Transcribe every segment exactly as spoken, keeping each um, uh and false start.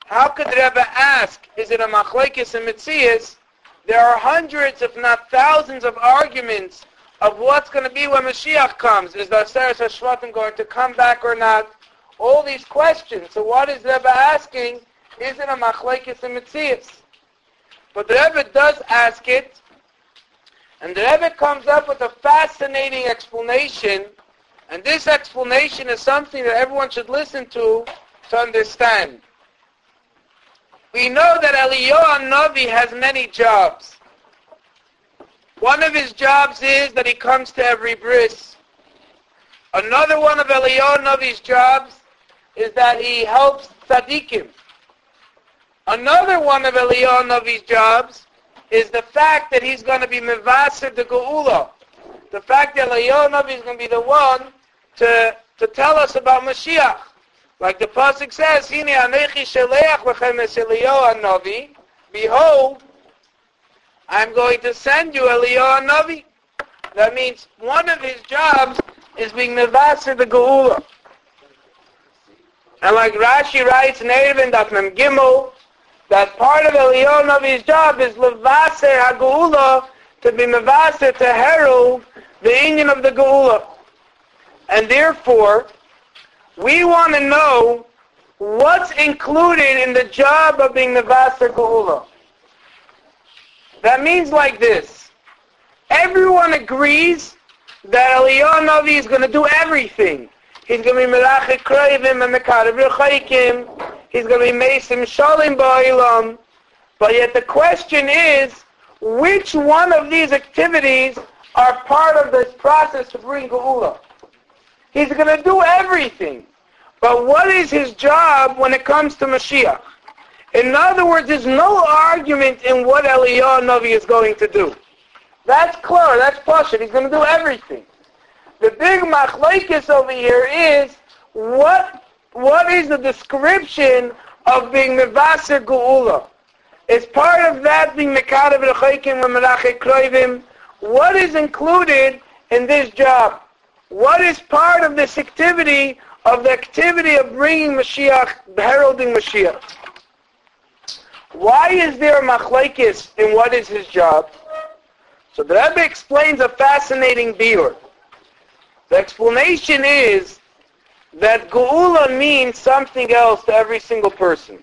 How could the Rebbe ask, is it a machlekes and mitzias? There are hundreds, if not thousands, of arguments of what's going to be when Mashiach comes. Is the Aseret HaShvatim going to come back or not? All these questions. So what is the Rebbe asking? Is it a machlekes and mitzias? But the Rebbe does ask it, and the Rebbe comes up with a fascinating explanation, and this explanation is something that everyone should listen to to understand. We know that Eliyahu Navi has many jobs. One of his jobs is that he comes to every bris. Another one of Eliyahu Navi's jobs is that he helps tzaddikim. Another one of Eliyahu Navi's jobs is the fact that he's going to be mevaser the geula. The fact that Eliyahu Navi is going to be the one to, to tell us about Mashiach. Like the pasuk says, "Hine anechi sheleach lechem es Eliyahu Navi." Behold, I'm going to send you Eliyahu Navi. That means one of his jobs is being mevaser the geula. And like Rashi writes in Erevin Daf Mem Gimel, that part of Eliyahu Navi's job is levaser ha-geula, to be mevaser, to herald the inyan of the geula. And therefore, we want to know what's included in the job of being mevaser geula. That means like this. Everyone agrees that Eliyahu Navi is going to do everything. He's going to be melachik kroivim and mekarev rechaikim. He's going to be meisim shalim ba'ilam. But yet the question is, which one of these activities are part of this process to bring geula? He's going to do everything. But what is his job when it comes to Mashiach? In other words, there's no argument in what Eliyahu Navi is going to do. That's clear. That's pashut. He's going to do everything. The big machlekes over here is what what is the description of being mevaser geula? Is part of that being mekarev rechaikim and melachik kroivim? What is included in this job? What is part of this activity, of the activity of bringing Mashiach, heralding Mashiach? Why is there a machlekes in what is his job? So the Rebbe explains a fascinating biur. The explanation is that geula means something else to every single person.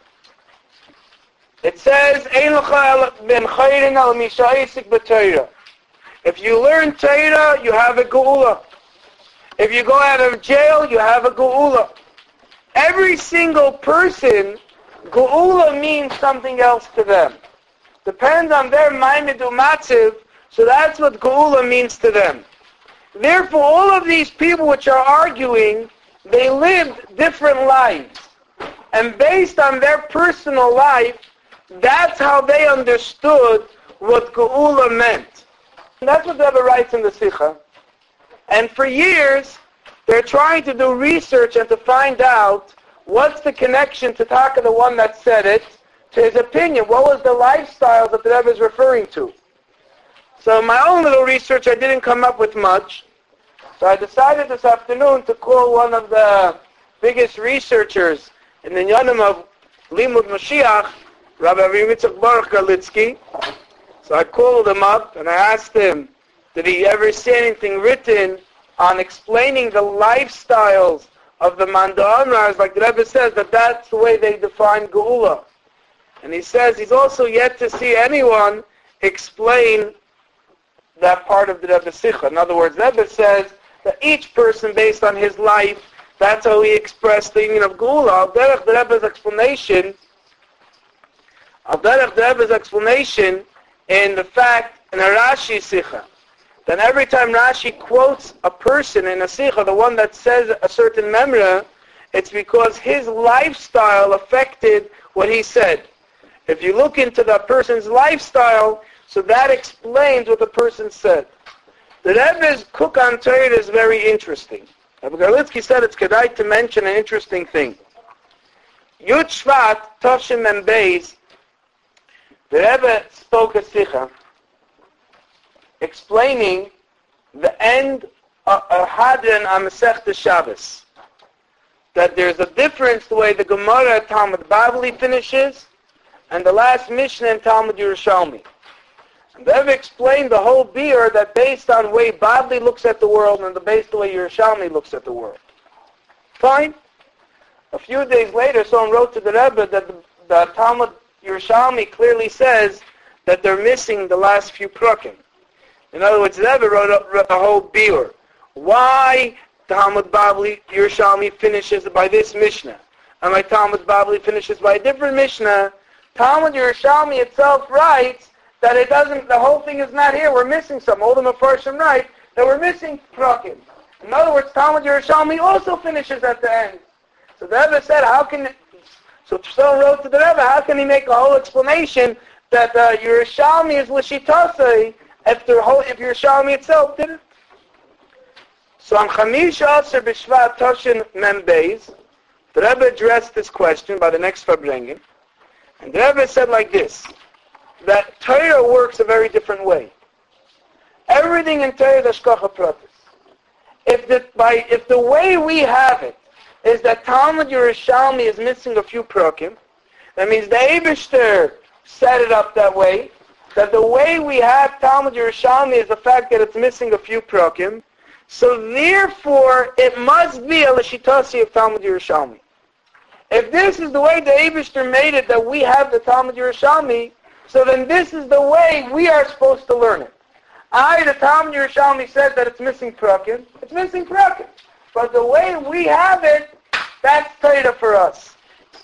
It says, "Ein lecha ben chayrin al mishayisik b'Torah." If you learn Torah, you have a geula. If you go out of jail, you have a geula. Every single person, geula means something else to them. Depends on their maimed umatziv, so that's what geula means to them. Therefore, all of these people which are arguing, they lived different lives. And based on their personal life, that's how they understood what geula meant. And that's what the Rebbe writes in the Sikha. And for years, they're trying to do research and to find out what's the connection to Taka, the one that said it, to his opinion. What was the lifestyle that the Rebbe is referring to? So in my own little research, I didn't come up with much. So I decided this afternoon to call one of the biggest researchers in the Yanim of Limud Mashiach, Rabbi Yitzchak Baruch Galitsky. So I called him up and I asked him, did he ever see anything written on explaining the lifestyles of the Manda Amras, like the Rebbe says, that that's the way they define geula? And he says he's also yet to see anyone explain that part of the Rebbe Sikha. In other words, the Rebbe says that each person, based on his life, that's how he expressed the union of geula. Al derech the Rebbe's explanation, Al derech the Rebbe's explanation in the fact, in a Rashi Sikha, then every time Rashi quotes a person in a Sikha, the one that says a certain memra, it's because his lifestyle affected what he said. If you look into that person's lifestyle, so that explains what the person said. The Rebbe's Cook on Torah is very interesting. Rabbi Garlitsky said it's kedai to mention an interesting thing. Yud Shvat, Toshim and Beis, the Rebbe spoke a Sikha explaining the end of a Hadran on Masechta Shabbos. that there's a difference the way the Gemara at Talmud Bavli finishes and the last Mishnah in Talmud Yerushalmi. And they've explained the whole beer that based on the way Bavli looks at the world and the based on the way Yerushalmi looks at the world. Fine. A few days later, someone wrote to the Rebbe that the, the Talmud Yerushalmi clearly says that they're missing the last few prukim. In other words, the Rebbe wrote a, a whole beer. Why Talmud Bavli Yerushalmi finishes by this Mishnah, and my Talmud Bavli finishes by a different Mishnah? Talmud Yerushalmi itself writes that it doesn't. The whole thing is not here. We're missing some. All the Mefarshim write that we're missing prukim. In other words, Talmud Yerushalmi also finishes at the end. So the Rebbe said, how can? So someone wrote to the Rebbe, how can he make a whole explanation that uh, Yerushalmi is l'shitasei if the whole if Yerushalmi itself didn't? So on Chamish Aser B'Shvat Toshin Mem Beis, the Rebbe addressed this question by the next Farbrengen, and the Rebbe said like this, that Torah works a very different way. Everything in Torah is Hashgacha Pratis. If the by if the way we have it is that Talmud Yerushalmi is missing a few prakim, that means the Eibishter set it up that way, that the way we have Talmud Yerushalmi is the fact that it's missing a few prakim, so therefore it must be a l'shitasi of Talmud Yerushalmi. If this is the way the Eibishter made it, that we have the Talmud Yerushalmi, so then this is the way we are supposed to learn it. I, the Talmud Yerushalmi, said that it's missing prakim. It's missing prakim. But the way we have it, that's Torah for us.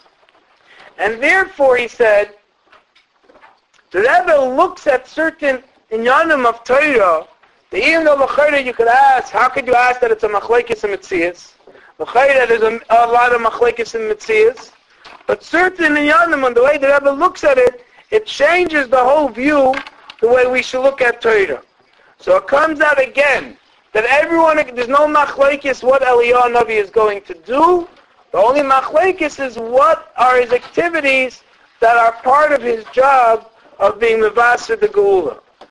And therefore, he said, the Rebbe looks at certain inyanim of Torah, that even though l'chayra you could ask, how could you ask that it's a machlekes and metzias? L'chayra there's a, a lot of machlekes and metzias. But certain inyanim, and the way the Rebbe looks at it, it changes the whole view, the way we should look at Torah. So it comes out again, that everyone, there's no machlekes what Eliyahu Navi is going to do. The only machlekes is what are his activities that are part of his job of being mevaser the geula.